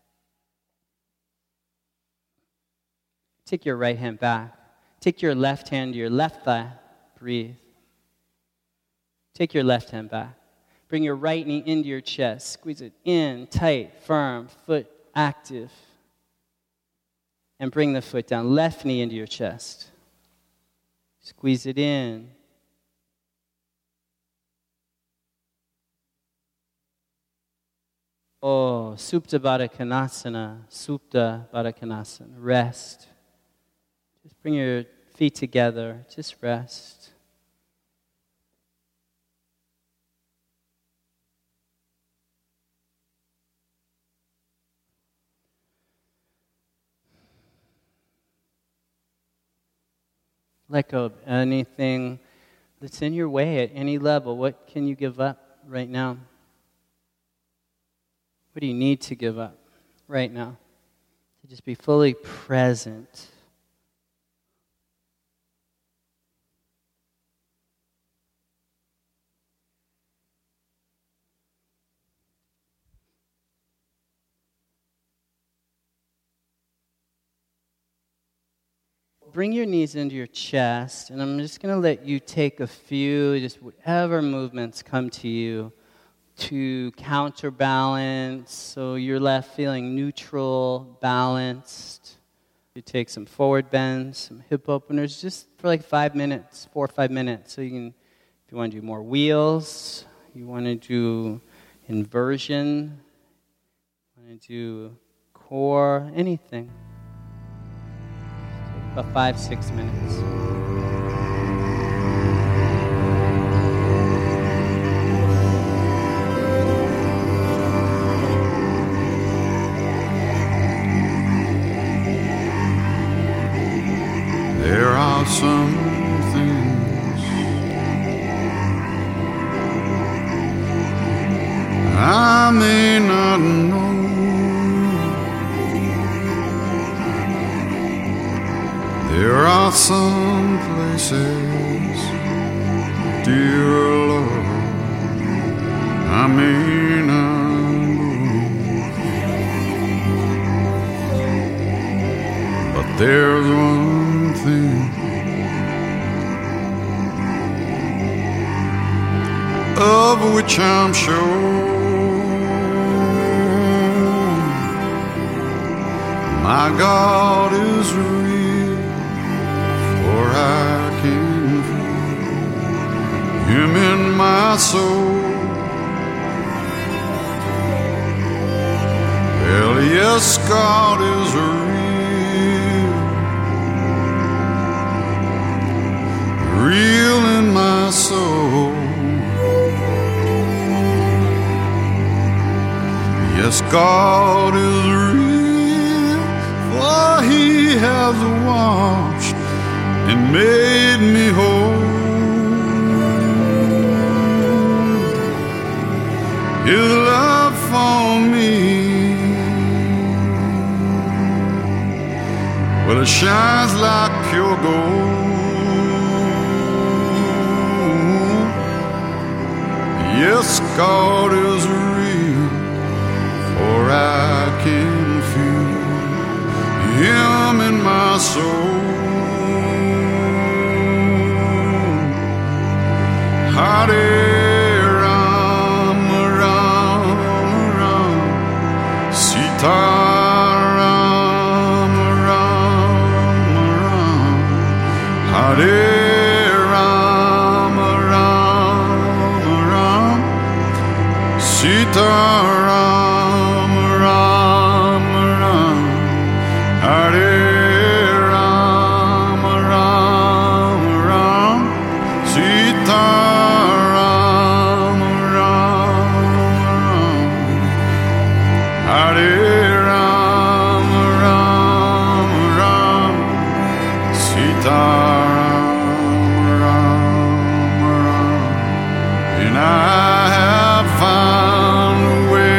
Take your right hand back. Take your left hand to your left thigh. Breathe. Take your left hand back. Bring your right knee into your chest. Squeeze it in, tight, firm, foot active. And bring the foot down. Left knee into your chest. Squeeze it in. Oh, Supta Baddha Konasana, Supta Baddha Konasana. Rest. Just bring your feet together. Just rest. Let go of anything that's in your way at any level. What can you give up right now? What do you need to give up right now? To just be fully present. bring your knees into your chest, and I'm just going to let you take a few, just whatever movements come to you to counterbalance, so you're left feeling neutral, balanced. You take some forward bends, some hip openers, just for like five minutes, four or five minutes. So you can, if you want to do more wheels, you want to do inversion, you want to do core, anything. So about five, six minutes. There are some things I may not know. There are some places, dear Lord, I may not go. But there's one thing of which I'm sure, my God is real, for I can feel Him in my soul. Well, yes, God is real, real in my soul. Yes, God is real, for He has washed and made me whole. His love for me, well, it shines like pure gold. Yes, God is real, for I can feel Him in my soul. Hare Ram, Ram, Ram, Sita Ram, Ram, Ram, Hare Ram, Ram, Ram, Sita Ram, Ram, Ram, Hare Ram, Ram, Ram, Sita. And I have found a way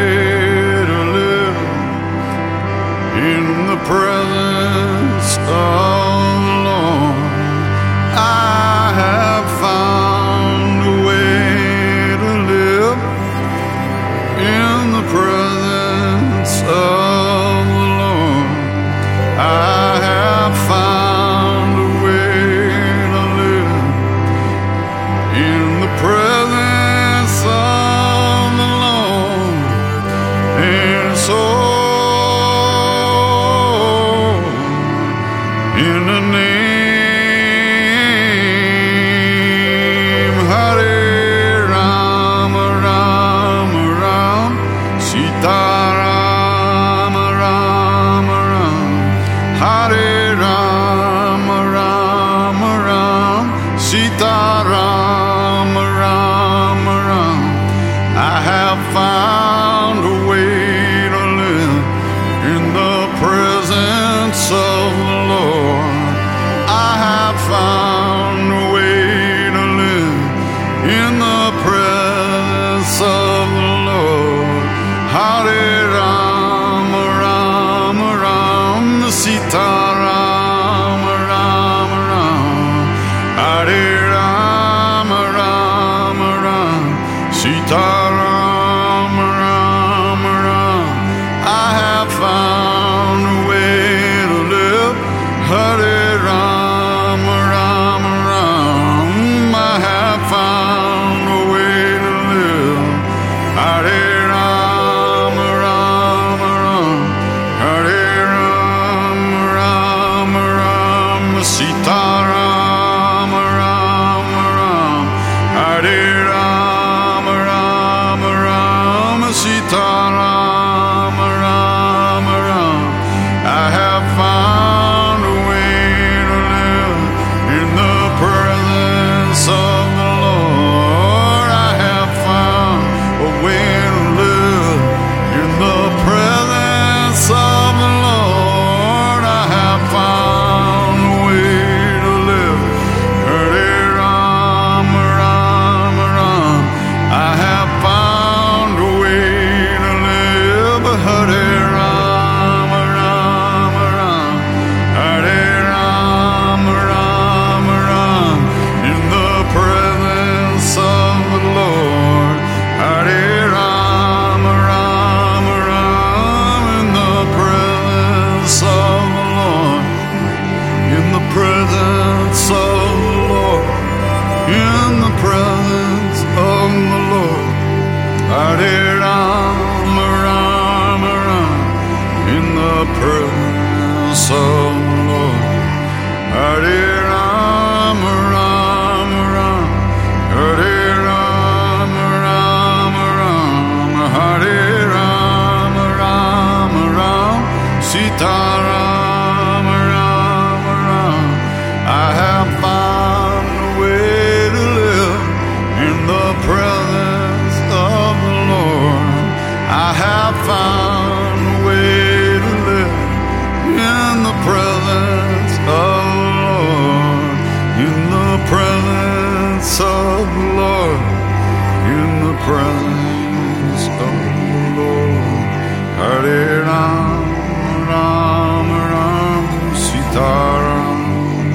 Hare Rama, Rama Rama, Sita Rama, Rama Rama. I have found a way to live in the presence of the Lord. I have found a way to live in the presence of the Lord. I have found a way to live. Hare Rama, Rama Rama. I have found a way to live. Hare Rama, Rama Rama. Hare Rama, Rama Rama. In the presence of the Lord. Hare Rama, Rama Rama. In the presence of the Lord. In the presence of the Lord. In the presence of the Lord. Hare Rama, Rama Rama. In the presence of the Lord. Hare Rama, Rama Rama. Hare Rama, Rama Rama. Hare Rama, Rama Rama. Sita Rama, Rama Rama. I have found a way to live in the presence of the Lord. I have found a way to live in the presence of the Lord. In the presence of the Lord. In the presence of the Lord. Hare Rama, Rama Rama, Sita Rama.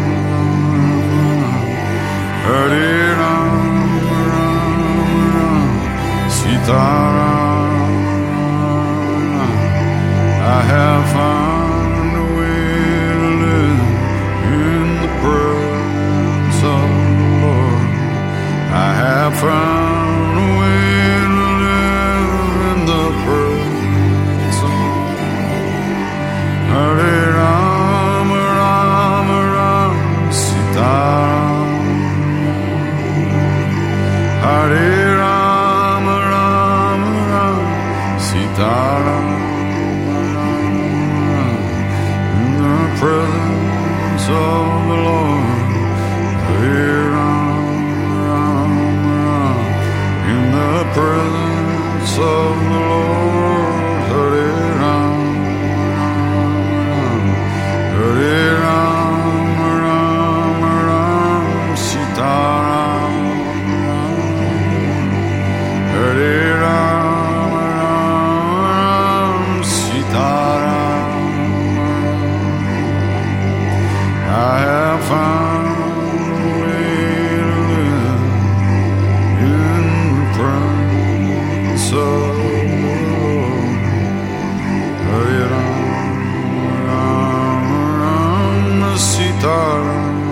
Hare Rama, Rama Rama, Sita Rama. I have found a way to live in the presence of the Lord. I have found a way to live in the presence of the Lord. Hare Rama, Rama Rama, Sita Rama. Hare Rama, Rama Rama, Sita Rama. In the presence of the Lord. Hare Rama, Rama Rama. In the presence of the Lord. Hare Rama, Rama. Hare Rama, Rama Rama, Sita Rama. Hare Rama, Rama, Sita Rama. I have found a way to live in the presence of the Lord. Hare Rama, Rama Rama, Sita Rama.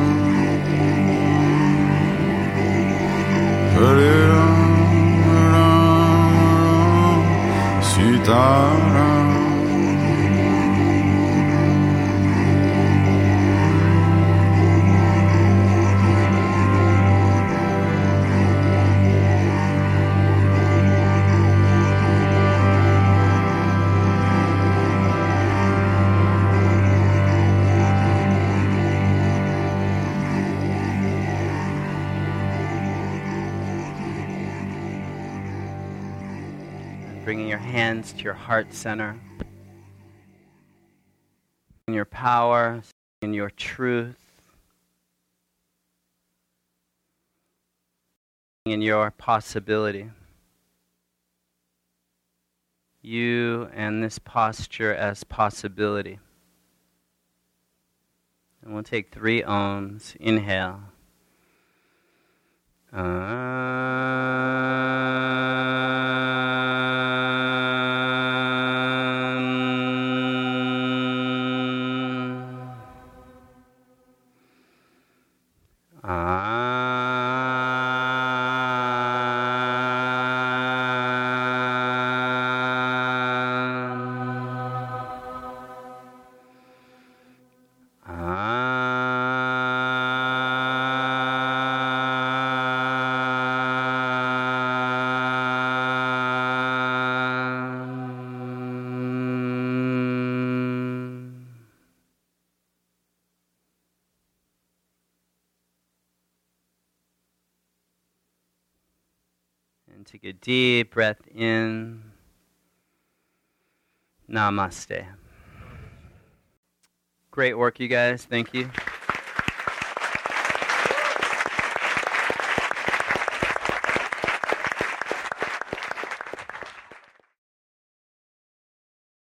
Hare Rama, Rama Rama, Sita Rama. Bringing your hands to your heart center. In your power, in your truth, in your possibility. You and this posture as possibility. And we'll take three ohms. Inhale. And take a deep breath in. Namaste. Great work, you guys. Thank you.